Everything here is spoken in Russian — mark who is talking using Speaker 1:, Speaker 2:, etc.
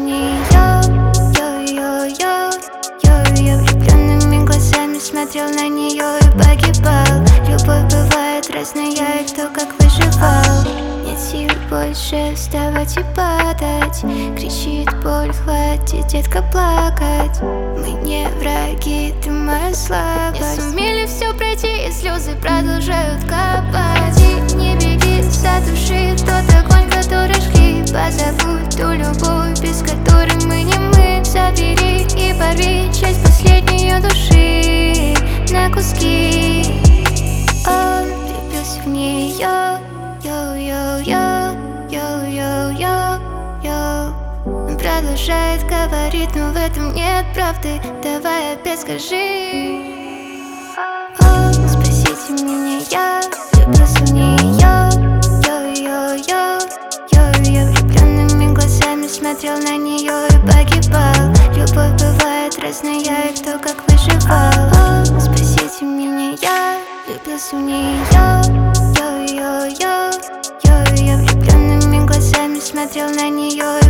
Speaker 1: нее. Йо-йо-йо, я влюбленными глазами смотрел на нее и погибал. Любовь бывает разная, и кто как выживал. Нет сил больше вставать и падать. Кричит боль, хватит, детка, плакать. Мы не враги, ты моя слабость. Не сумели все пройти, и слезы продолжают капать. И не беги, затуши тот огонь, который жги. Позабудь ту любовь, без которой мы не мы. Забери и порви часть последней ее души на куски. Он влюбился в нее. Йо-йо-йо, йо-йо-йо-йо. Он продолжает говорить, но в этом нет правды. Давай опять скажи. О, спасите меня, я влюбился в нее. Йо-йо-йо, я влюбленными глазами смотрел на нее и погибал. Любовь бывает разная, и кто как выживал. О, спасите меня, я влюбился в нее. Йо-йо-йо, я влюбленными глазами смотрел на нее.